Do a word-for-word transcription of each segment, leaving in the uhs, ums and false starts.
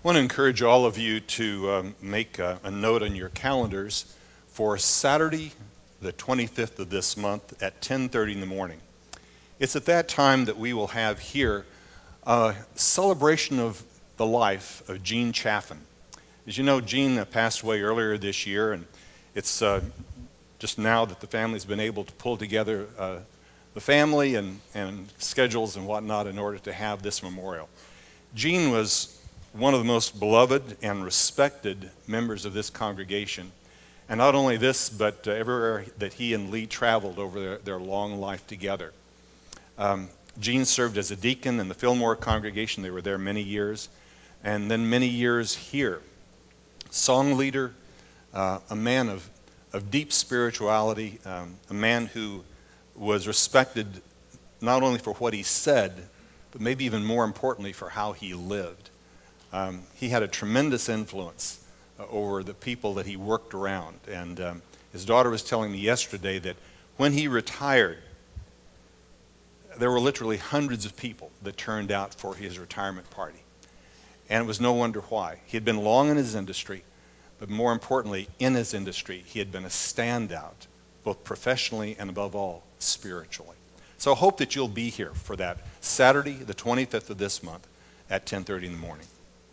want to encourage all of you to um, make a, a note on your calendars for Saturday, the twenty-fifth of this month at ten thirty in the morning. It's at that time that we will have here a celebration of the life of Gene Chaffin. As you know, Gene uh, passed away earlier this year, and it's uh, just now that the family's been able to pull together uh, the family and, and schedules and whatnot in order to have this memorial. Gene was one of the most beloved and respected members of this congregation. And not only this, but uh, everywhere that he and Lee traveled over their, their long life together. Um, Gene served as a deacon in the Fillmore congregation. They were there many years. And then many years here. Song leader, uh, a man of, of deep spirituality, um, a man who was respected not only for what he said, but maybe even more importantly for how he lived. Um, he had a tremendous influence uh, over the people that he worked around. And um, his daughter was telling me yesterday that when he retired, there were literally hundreds of people that turned out for his retirement party. And it was no wonder why. He had been long in his industry, but more importantly, in his industry, he had been a standout, both professionally and above all, spiritually. So I hope that you'll be here for that Saturday, the twenty-fifth of this month at ten thirty in the morning.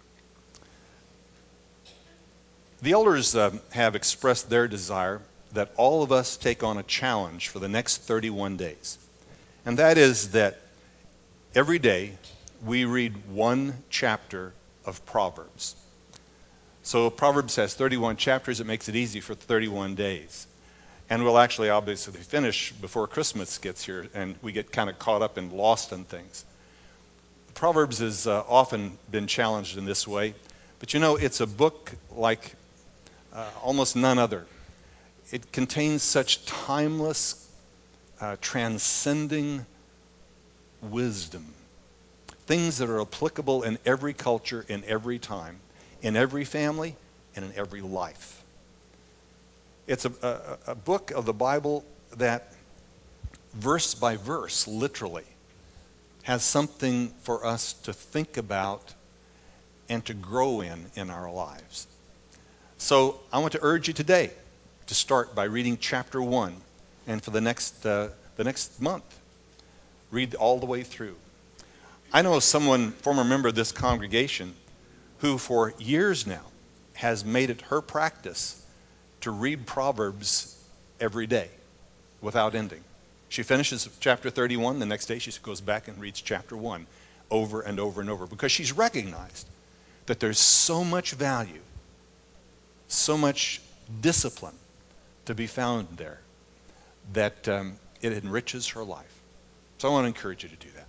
The elders uh, have expressed their desire that all of us take on a challenge for the next thirty-one days. And that is that every day we read one chapter of Proverbs. So Proverbs has thirty-one chapters. It makes it easy for thirty-one days. And we'll actually obviously finish before Christmas gets here and we get kind of caught up and lost in things. Proverbs has uh, often been challenged in this way. But you know, it's a book like uh, almost none other. It contains such timeless, uh, transcending wisdom. Things that are applicable in every culture, in every time, in every family, and in every life. It's a, a, a book of the Bible that, verse by verse, literally, has something for us to think about and to grow in in our lives. So I want to urge you today to start by reading chapter one, and for the next uh, the next month, read all the way through. I know someone, former member of this congregation, who for years now has made it her practice to read Proverbs every day without ending. She finishes chapter thirty-one, the next day she goes back and reads chapter one over and over and over because she's recognized that there's so much value, so much discipline to be found there that um, it enriches her life. So I want to encourage you to do that.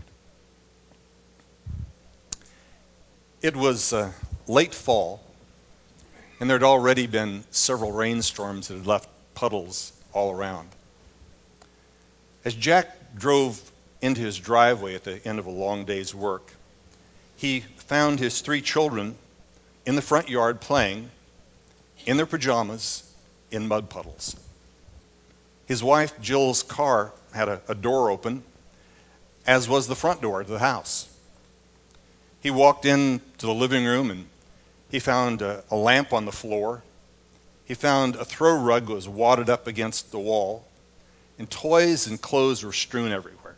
It was uh, late fall, and there had already been several rainstorms that had left puddles all around. As Jack drove into his driveway at the end of a long day's work, he found his three children in the front yard playing in their pajamas in mud puddles. His wife Jill's car had a, a door open, as was the front door to the house. He walked into the living room and he found a, a lamp on the floor. He found a throw rug that was wadded up against the wall, and toys and clothes were strewn everywhere.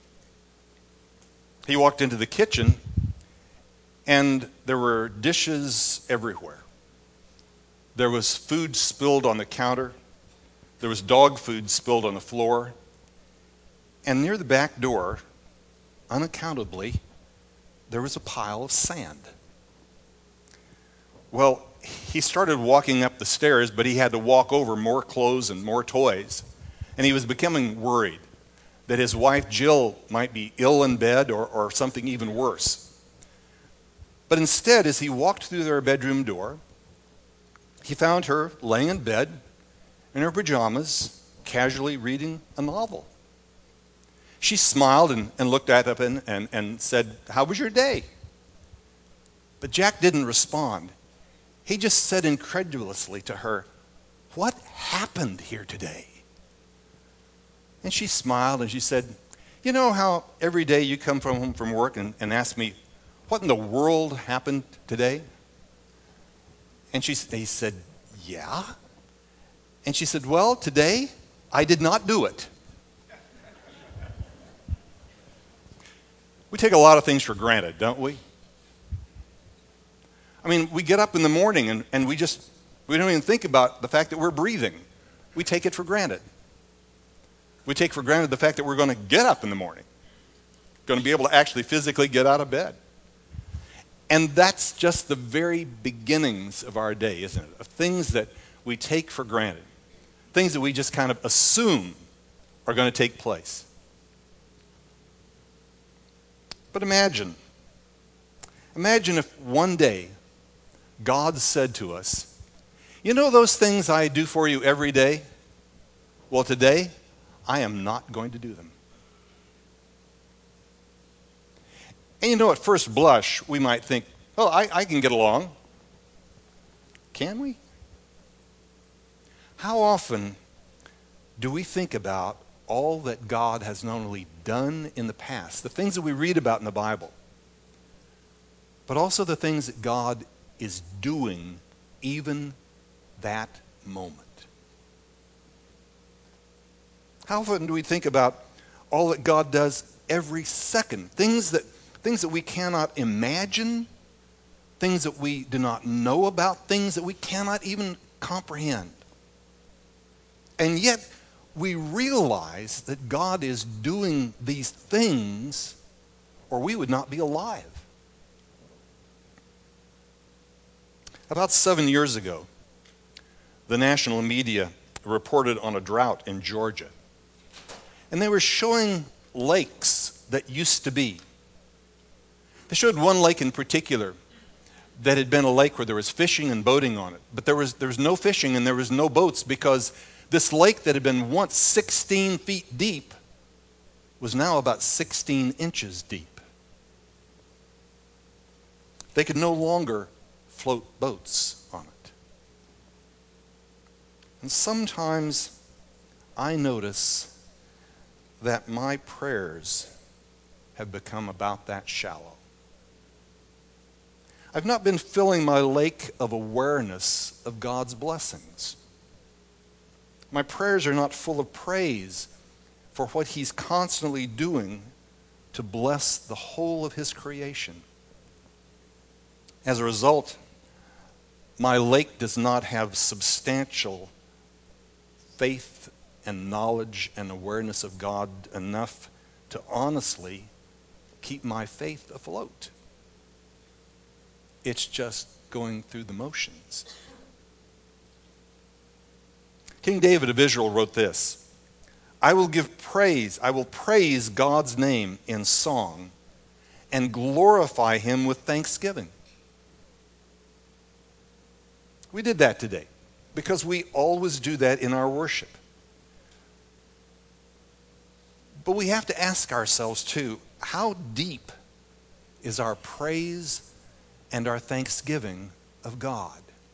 He walked into the kitchen, and there were dishes everywhere. There was food spilled on the counter. There was dog food spilled on the floor. And near the back door, unaccountably, there was a pile of sand. Well, he started walking up the stairs, but he had to walk over more clothes and more toys. And he was becoming worried that his wife Jill might be ill in bed or, or something even worse. But instead, as he walked through their bedroom door, he found her laying in bed in her pajamas, casually reading a novel. She smiled and, and looked at him and, and said, "How was your day?" But Jack didn't respond. He just said incredulously to her, "What happened here today?" And she smiled and she said, "You know how every day you come from home from work and, and ask me, what in the world happened today? And she, he said, yeah. And she said, well, today I did not do it. We take a lot of things for granted, don't we? I mean, we get up in the morning and, and we just, we don't even think about the fact that we're breathing. We take it for granted. We take for granted the fact that we're going to get up in the morning, going to be able to actually physically get out of bed. And that's just the very beginnings of our day, isn't it? Of things that we take for granted, things that we just kind of assume are going to take place. But imagine, imagine if one day God said to us, you know those things I do for you every day? Well, today, I am not going to do them. And you know, at first blush, we might think, oh, I, I can get along. Can we? How often do we think about all that God has not only done in the past, the things that we read about in the Bible, but also the things that God is doing even that moment? How often do we think about all that God does every second? Things that, things that we cannot imagine, things that we do not know about, things that we cannot even comprehend. And yet, we realize that God is doing these things, or we would not be alive. About seven years ago, the national media reported on a drought in Georgia. And they were showing lakes that used to be. They showed one lake in particular that had been a lake where there was fishing and boating on it. But there was, there was no fishing and there was no boats because this lake that had been once sixteen feet deep was now about sixteen inches deep. They could no longer float boats on it. And sometimes I notice that my prayers have become about that shallow. I've not been filling my lake of awareness of God's blessings. My prayers are not full of praise for what He's constantly doing to bless the whole of His creation. As a result, my lake does not have substantial faith and knowledge and awareness of God enough to honestly keep my faith afloat. It's just going through the motions. King David of Israel wrote this, I will give praise, I will praise God's name in song and glorify Him with thanksgiving. We did that today because we always do that in our worship. But we have to ask ourselves too, how deep is our praise and our thanksgiving of God?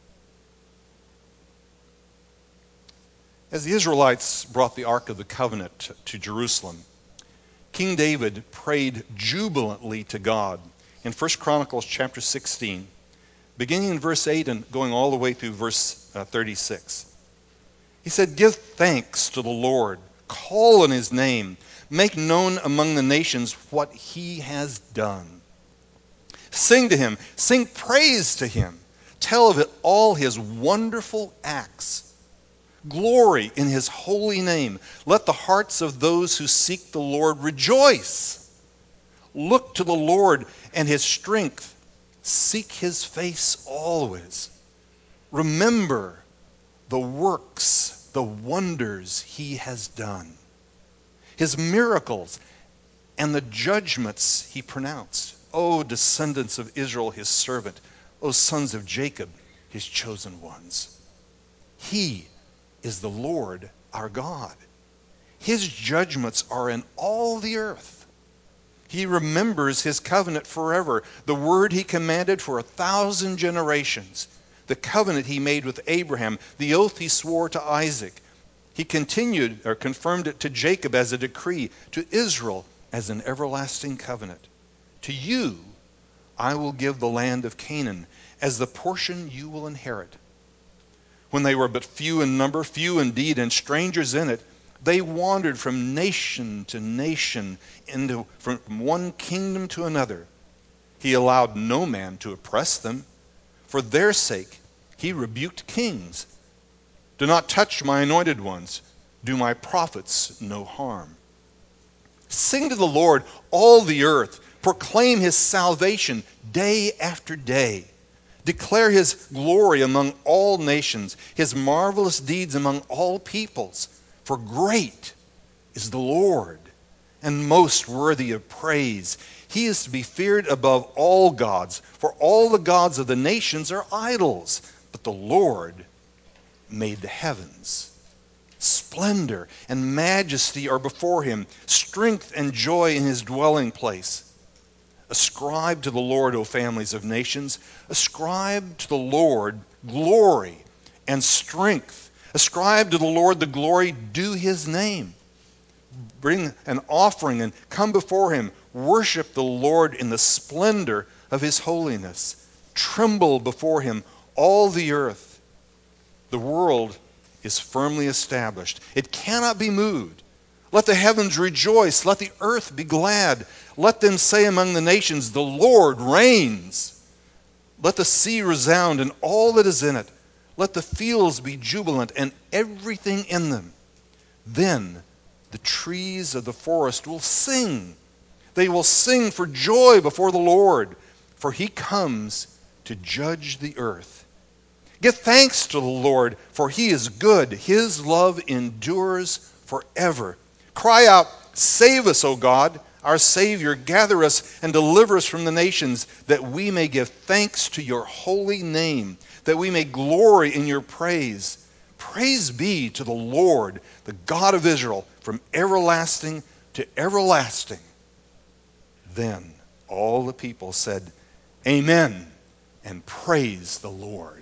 As the Israelites brought the Ark of the Covenant to Jerusalem, King David prayed jubilantly to God in First Chronicles chapter sixteen, beginning in verse eight and going all the way through verse uh, thirty-six. He said, give thanks to the Lord, call on His name, make known among the nations what He has done. Sing to Him, sing praise to Him, tell of it all His wonderful acts. Glory in His holy name. Let the hearts of those who seek the Lord rejoice. Look to the Lord and His strength. Seek His face always. Remember the works, the wonders He has done, His miracles, and the judgments He pronounced. O descendants of Israel, His servant, O sons of Jacob, His chosen ones. He is the Lord our God. His judgments are in all the earth. He remembers His covenant forever, the word He commanded for a thousand generations, the covenant He made with Abraham, the oath He swore to Isaac. He continued or confirmed it to Jacob as a decree, to Israel as an everlasting covenant. To you I will give the land of Canaan as the portion you will inherit. When they were but few in number, few indeed, and strangers in it, they wandered from nation to nation, into, from one kingdom to another. He allowed no man to oppress them. For their sake he rebuked kings. Do not touch my anointed ones. Do my prophets no harm. Sing to the Lord, all the earth. Proclaim his salvation day after day. Declare his glory among all nations, his marvelous deeds among all peoples. For great is the Lord, and most worthy of praise. He is to be feared above all gods, for all the gods of the nations are idols, but the Lord made the heavens. Splendor and majesty are before him, strength and joy in his dwelling place. Ascribe to the Lord, O families of nations. Ascribe to the Lord glory and strength. Ascribe to the Lord the glory due his name. Bring an offering and come before him. Worship the Lord in the splendor of his holiness. Tremble before him, all the earth. The world is firmly established. It cannot be moved. Let the heavens rejoice. Let the earth be glad. Let them say among the nations, the Lord reigns. Let the sea resound and all that is in it. Let the fields be jubilant and everything in them. Then the trees of the forest will sing. They will sing for joy before the Lord, for he comes to judge the earth. Give thanks to the Lord, for he is good. His love endures forever. Cry out, save us, O God, our Savior. Gather us and deliver us from the nations, that we may give thanks to your holy name, that we may glory in your praise. Praise be to the Lord, the God of Israel, from everlasting to everlasting. Then all the people said, Amen, and praise the Lord.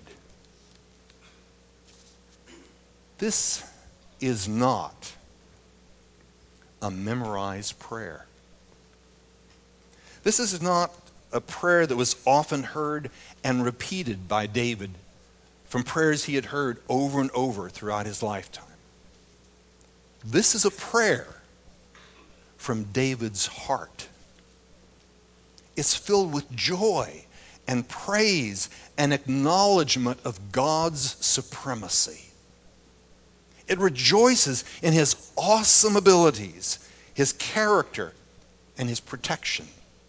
This is not a memorized prayer. This is not a prayer that was often heard and repeated by David from prayers he had heard over and over throughout his lifetime. This is a prayer from David's heart. It's filled with joy and praise and acknowledgement of God's supremacy. It rejoices in his awesome abilities, his character, and his protection.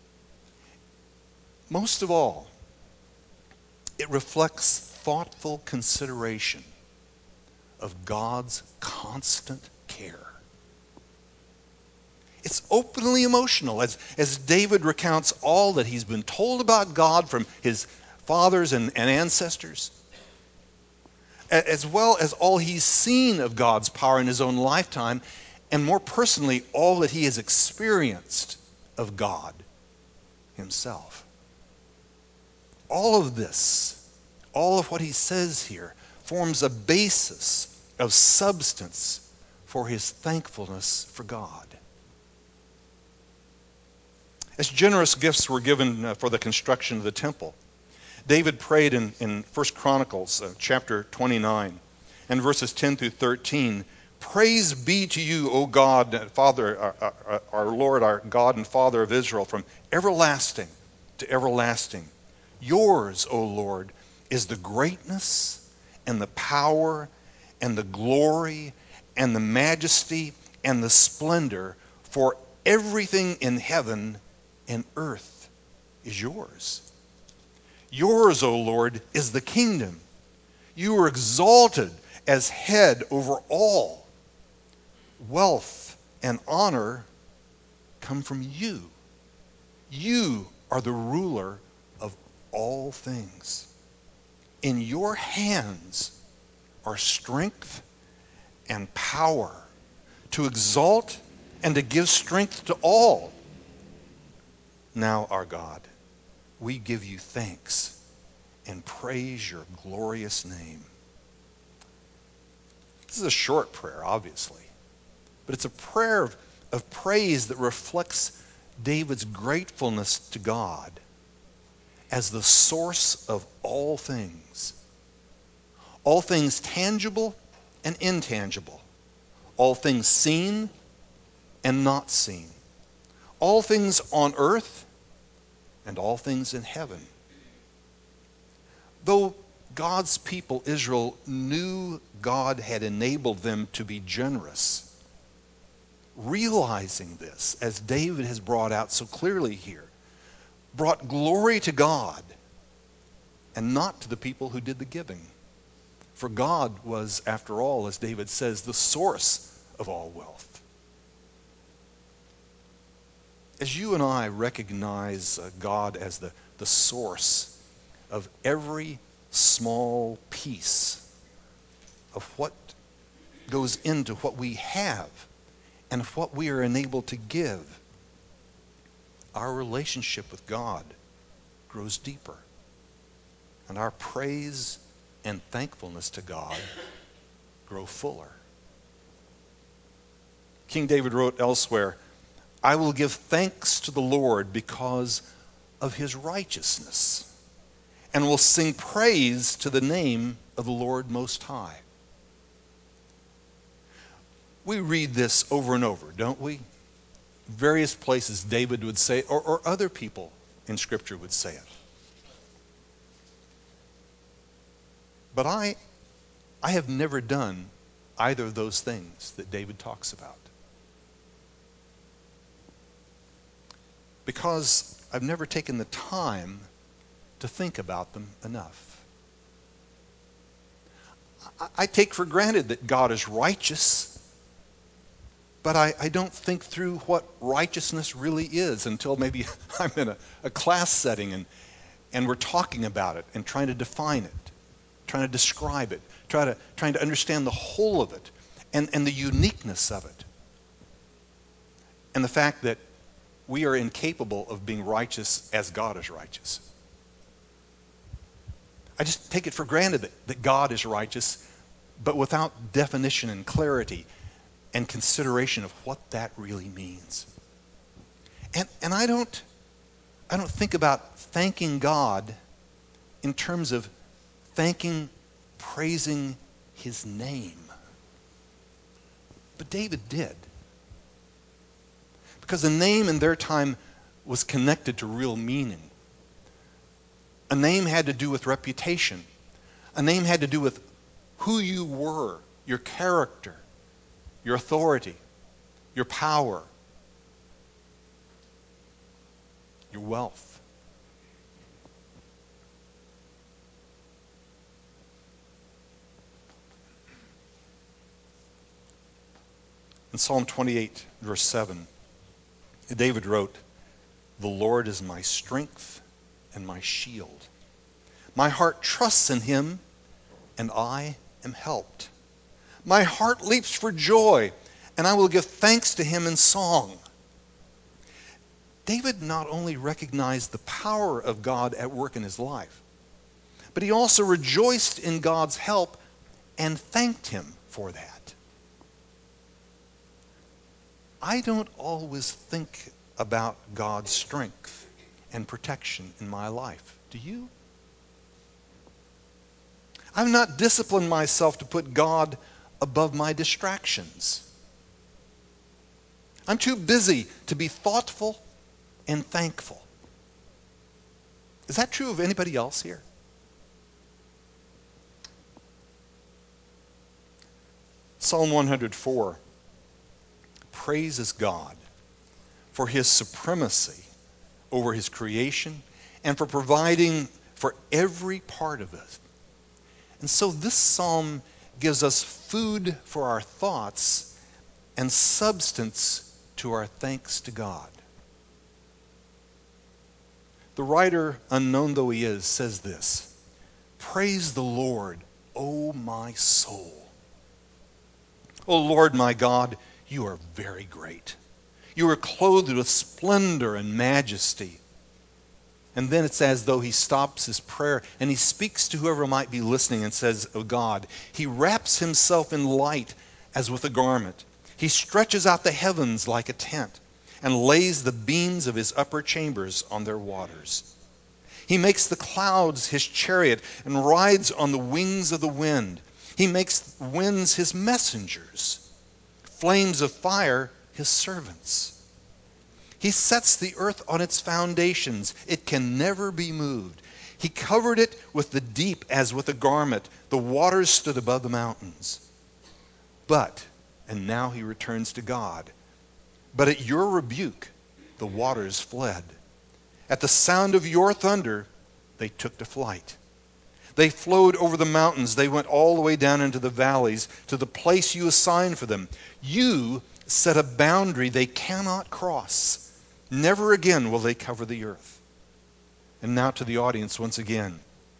Most of all, it reflects thoughtful consideration of God's constant care. It's openly emotional as, as David recounts all that he's been told about God from his fathers and, and ancestors, as well as all he's seen of God's power in his own lifetime, and more personally, all that he has experienced of God himself. All of this, all of what he says here, forms a basis of substance for his thankfulness for God. As generous gifts were given for the construction of the temple, David prayed in, in First Chronicles uh, chapter twenty-nine and verses ten through thirteen, Praise be to you, O God, Father, our, our, our Lord, our God and Father of Israel, from everlasting to everlasting. Yours, O Lord, is the greatness and the power and the glory and the majesty and the splendor, for everything in heaven and earth is yours. Yours, O Lord, is the kingdom. You are exalted as head over all. Wealth and honor come from you. You are the ruler of all things. In your hands are strength and power to exalt and to give strength to all. Now, our God, we give you thanks and praise your glorious name. This is a short prayer, obviously, but it's a prayer of, of praise that reflects David's gratefulness to God as the source of all things, all things tangible and intangible, all things seen and not seen, all things on earth and all things in heaven. Though God's people, Israel, knew God had enabled them to be generous, realizing this, as David has brought out so clearly here, brought glory to God and not to the people who did the giving. For God was, after all, as David says, the source of all wealth. As you and I recognize uh, God as the, the source of every small piece of what goes into what we have and of what we are enabled to give, our relationship with God grows deeper. And our praise and thankfulness to God grow fuller. King David wrote elsewhere, "I will give thanks to the Lord because of his righteousness, and will sing praise to the name of the Lord Most High." We read this over and over, don't we? Various places David would say, or, or other people in Scripture would say it. But I, I have never done either of those things that David talks about, because I've never taken the time to think about them enough. I, I take for granted that God is righteous, but I, I don't think through what righteousness really is until maybe I'm in a, a class setting and, and we're talking about it and trying to define it, trying to describe it, try to, trying to understand the whole of it and, and the uniqueness of it. And the fact that we are incapable of being righteous as God is righteous. I just take it for granted that, that God is righteous, but without definition and clarity and consideration of what that really means. And, and I don't, I don't think about thanking God in terms of thanking, praising his name. But David did. Because the name in their time was connected to real meaning. A name had to do with reputation. A name had to do with who you were, your character, your authority, your power, your wealth. In Psalm twenty-eight, verse seven, David wrote, "The Lord is my strength and my shield. My heart trusts in him, and I am helped. My heart leaps for joy, and I will give thanks to him in song." David not only recognized the power of God at work in his life, but he also rejoiced in God's help and thanked him for that. I don't always think about God's strength and protection in my life. Do you? I've not disciplined myself to put God above my distractions. I'm too busy to be thoughtful and thankful. Is that true of anybody else here? Psalm one hundred four praises God for his supremacy over his creation and for providing for every part of it. And so this psalm gives us food for our thoughts and substance to our thanks to God. The writer, unknown though he is, says this: "Praise the Lord, O my soul. O Lord my God, you are very great. You are clothed with splendor and majesty." And then it's as though he stops his prayer and he speaks to whoever might be listening and says, "O God, he wraps himself in light as with a garment. He stretches out the heavens like a tent and lays the beams of his upper chambers on their waters. He makes the clouds his chariot and rides on the wings of the wind. He makes winds his messengers, flames of fire his servants. He sets the earth on its foundations. It can never be moved. He covered it with the deep as with a garment. The waters stood above the mountains. But, and now he returns to God, but at your rebuke, the waters fled. At the sound of your thunder, they took to flight. They flowed over the mountains. They went all the way down into the valleys to the place you assigned for them. You set a boundary they cannot cross. Never again will they cover the earth. And now to the audience once again.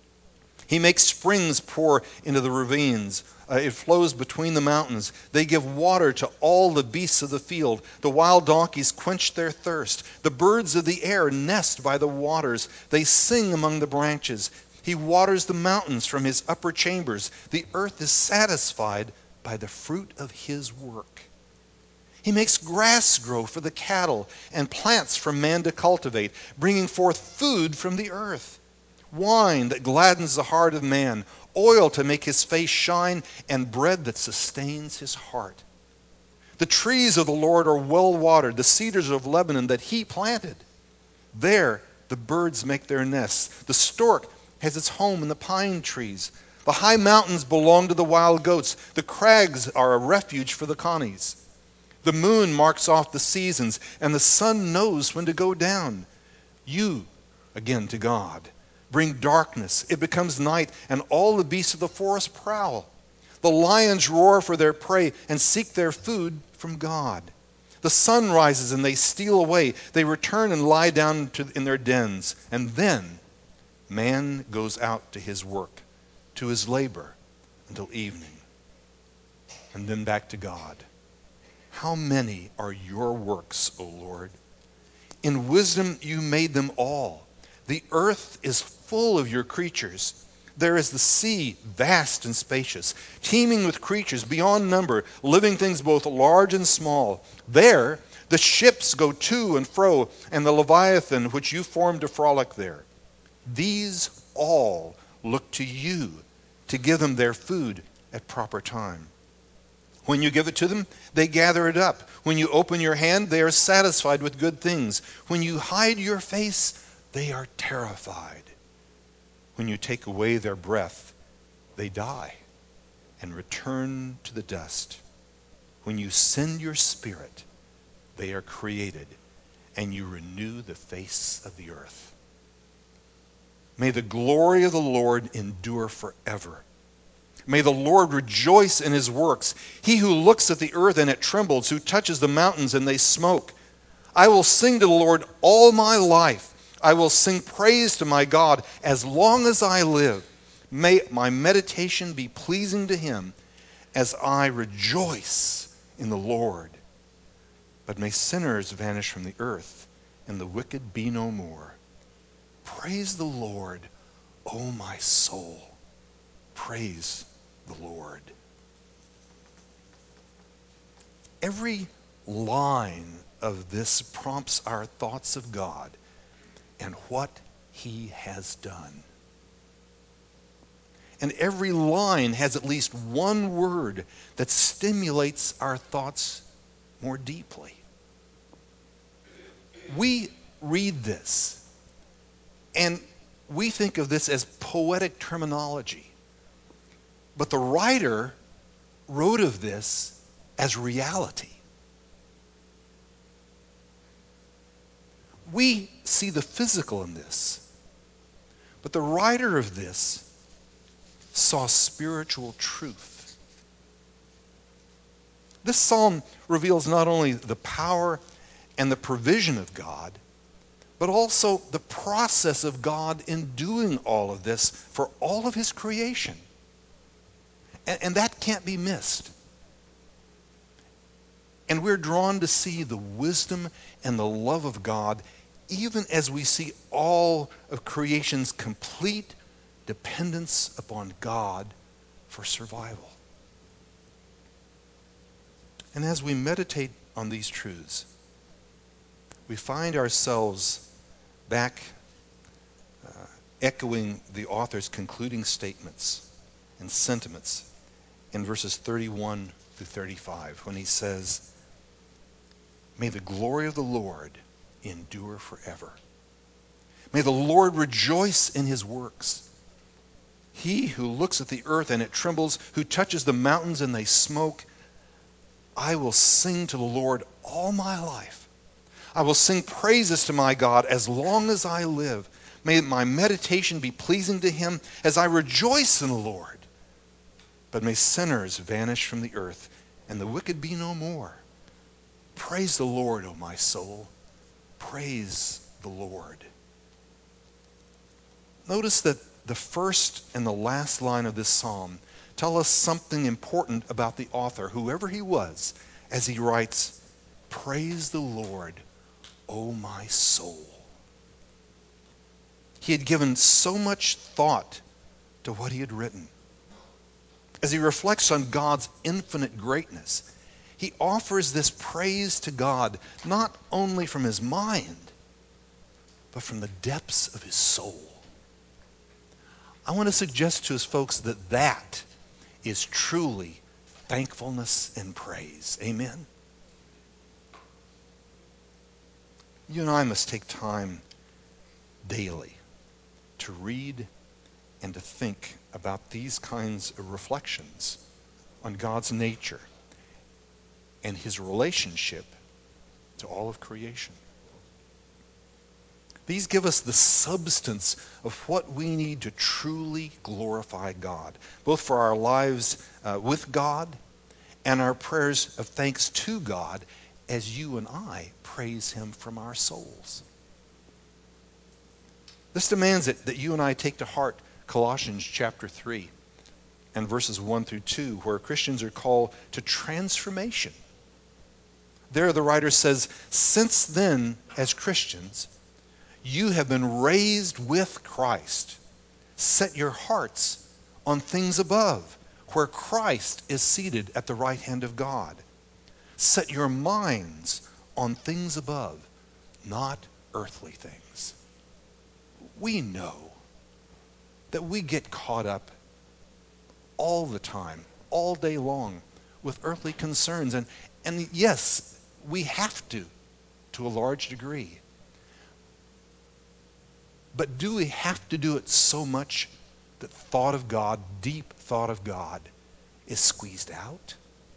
He makes springs pour into the ravines. Uh, it flows between the mountains. They give water to all the beasts of the field. The wild donkeys quench their thirst. The birds of the air nest by the waters. They sing among the branches. He waters the mountains from his upper chambers. The earth is satisfied by the fruit of his work. He makes grass grow for the cattle and plants for man to cultivate, bringing forth food from the earth. Wine that gladdens the heart of man, oil to make his face shine, and bread that sustains his heart. The trees of the Lord are well watered, the cedars of Lebanon that he planted. There the birds make their nests. The stork has its home in the pine trees. The high mountains belong to the wild goats. The crags are a refuge for the connies. The moon marks off the seasons, and the sun knows when to go down. You, again to God, bring darkness. It becomes night, and all the beasts of the forest prowl. The lions roar for their prey and seek their food from God. The sun rises and they steal away. They return and lie down to, in their dens. And then man goes out to his work, to his labor, until evening. And then back to God. How many are your works, O Lord? In wisdom you made them all. The earth is full of your creatures. There is the sea, vast and spacious, teeming with creatures beyond number, living things both large and small. There the ships go to and fro, and the Leviathan which you formed to frolic there. These all look to you to give them their food at proper time. When you give it to them, they gather it up. When you open your hand, they are satisfied with good things. When you hide your face, they are terrified. When you take away their breath, they die and return to the dust. When you send your spirit, they are created, and you renew the face of the earth. May the glory of the Lord endure forever. May the Lord rejoice in his works. He who looks at the earth and it trembles, who touches the mountains and they smoke. I will sing to the Lord all my life. I will sing praise to my God as long as I live. May my meditation be pleasing to him as I rejoice in the Lord. But may sinners vanish from the earth and the wicked be no more. Praise the Lord, O my soul. Praise the Lord. Every line of this prompts our thoughts of God and what he has done. And every line has at least one word that stimulates our thoughts more deeply. We read this and we think of this as poetic terminology. But the writer wrote of this as reality. We see the physical in this, but the writer of this saw spiritual truth. This psalm reveals not only the power and the provision of God, but also the process of God in doing all of this for all of his creation. And, and that can't be missed. And we're drawn to see the wisdom and the love of God even as we see all of creation's complete dependence upon God for survival. And as we meditate on these truths, we find ourselves back uh, echoing the author's concluding statements and sentiments in verses thirty-one through thirty-five when he says, "May the glory of the Lord endure forever. May the Lord rejoice in his works. He who looks at the earth and it trembles, who touches the mountains and they smoke. I will sing to the Lord all my life. I will sing praises to my God as long as I live. May my meditation be pleasing to him as I rejoice in the Lord. But may sinners vanish from the earth and the wicked be no more. Praise the Lord, O my soul. Praise the Lord." Notice that the first and the last line of this psalm tell us something important about the author, whoever he was, as he writes, "Praise the Lord, O my soul." He had given so much thought to what he had written. As he reflects on God's infinite greatness, he offers this praise to God not only from his mind, but from the depths of his soul. I want to suggest to his folks that that is truly thankfulness and praise. Amen? You and I must take time daily to read and to think about these kinds of reflections on God's nature and his relationship to all of creation. These give us the substance of what we need to truly glorify God, both for our lives uh, with God and our prayers of thanks to God as you and I praise him from our souls. This demands it that you and I take to heart Colossians chapter three and verses one through two, where Christians are called to transformation. There the writer says, "Since then, as Christians, you have been raised with Christ. Set your hearts on things above, where Christ is seated at the right hand of God. Set your minds on things above, not earthly things." We know that we get caught up all the time, all day long, with earthly concerns. And, and yes, we have to, to a large degree. But do we have to do it so much that thought of God, deep thought of God, is squeezed out?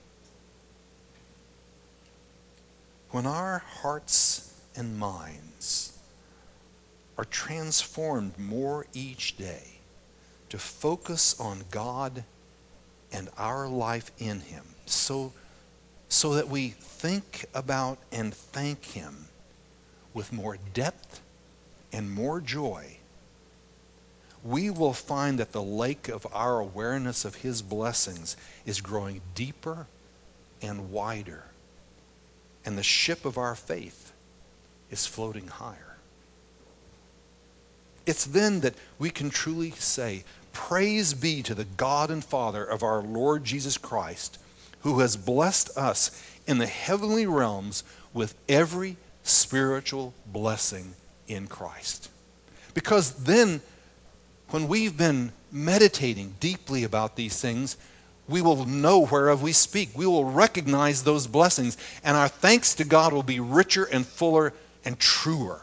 When our hearts and minds are transformed more each day to focus on God and our life in him, so, so that we think about and thank him with more depth and more joy, we will find that the lake of our awareness of his blessings is growing deeper and wider, and the ship of our faith is floating higher. It's then that we can truly say, "Praise be to the God and Father of our Lord Jesus Christ, who has blessed us in the heavenly realms with every spiritual blessing in Christ." Because then, when we've been meditating deeply about these things, we will know whereof we speak. We will recognize those blessings, and our thanks to God will be richer and fuller and truer.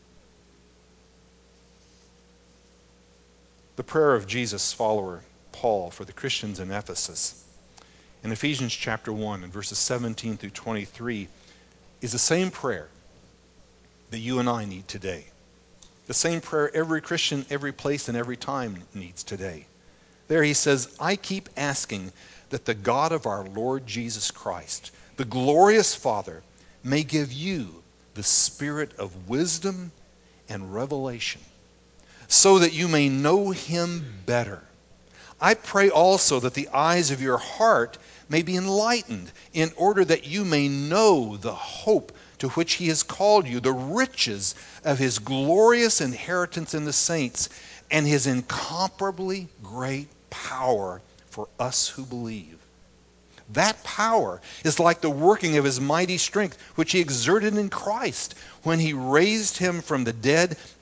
The prayer of Jesus' follower, Paul, for the Christians in Ephesus, in Ephesians chapter one and verses seventeen through twenty-three, is the same prayer that you and I need today. The same prayer every Christian, every place, and every time needs today. There he says, "I keep asking that the God of our Lord Jesus Christ, the glorious Father, may give you the spirit of wisdom and revelation, so that you may know him better. I pray also that the eyes of your heart may be enlightened, in order that you may know the hope to which he has called you, the riches of his glorious inheritance in the saints, and his incomparably great power for us who believe. That power is like the working of his mighty strength, which he exerted in Christ when he raised him from the dead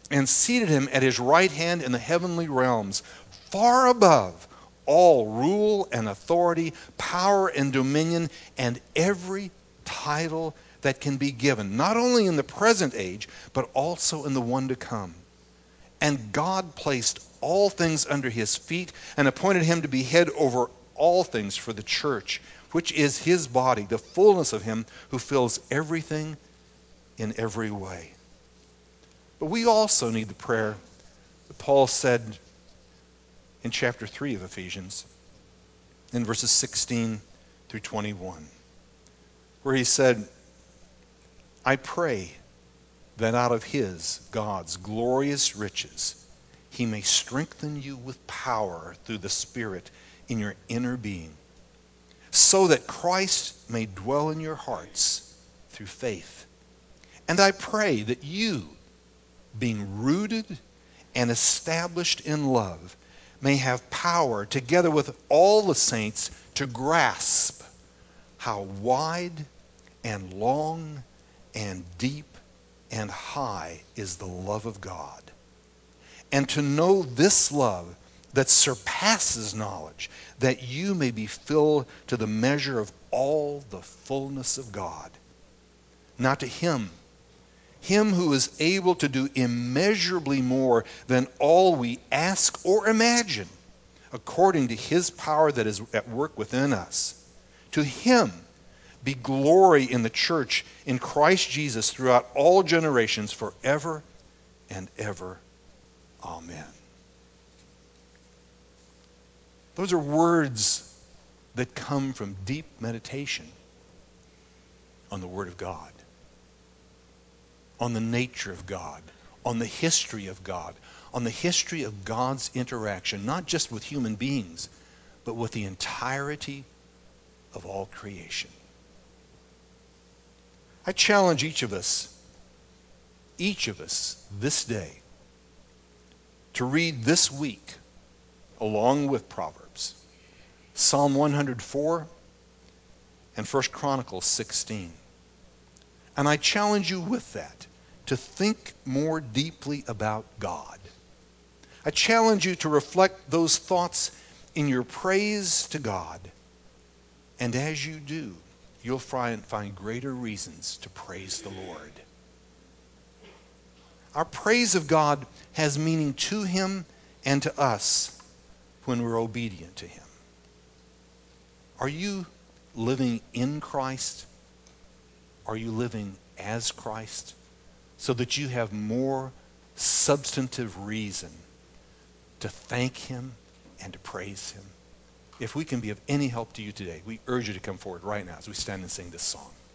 and seated him at his right hand in the heavenly realms, far above all rule and authority, power and dominion, and every title that can be given, not only in the present age, but also in the one to come. And God placed all things under his feet and appointed him to be head over all things for the church, which is his body, the fullness of him who fills everything in every way. But we also need the prayer that Paul said in chapter three of Ephesians, in verses sixteen through twenty-one, where he said, I pray that out of his, God's glorious riches, he may strengthen you with power through the Spirit in your inner being, so that Christ may dwell in your hearts through faith. And I pray that you, being rooted and established in love, may have power, together with all the saints, to grasp how wide and long and deep and high is the love of God, and to know this love that surpasses knowledge, that you may be filled to the measure of all the fullness of God. Now to him, him who is able to do immeasurably more than all we ask or imagine, according to his power that is at work within us, to him be glory in the church in Christ Jesus throughout all generations, forever and ever. Amen. Those are words that come from deep meditation on the Word of God, on the nature of God, on the history of God, on the history of God's interaction, not just with human beings, but with the entirety of all creation. I challenge each of us, each of us this day, to read this week, along with Proverbs, Psalm one hundred four and First Chronicles sixteen. And I challenge you with that to think more deeply about God. I challenge you to reflect those thoughts in your praise to God. And as you do, you'll find, find greater reasons to praise the Lord. Our praise of God has meaning to him and to us when we're obedient to him. Are you living in Christ? Are you living as Christ? So that you have more substantive reason to thank him and to praise him. If we can be of any help to you today, we urge you to come forward right now as we stand and sing this song.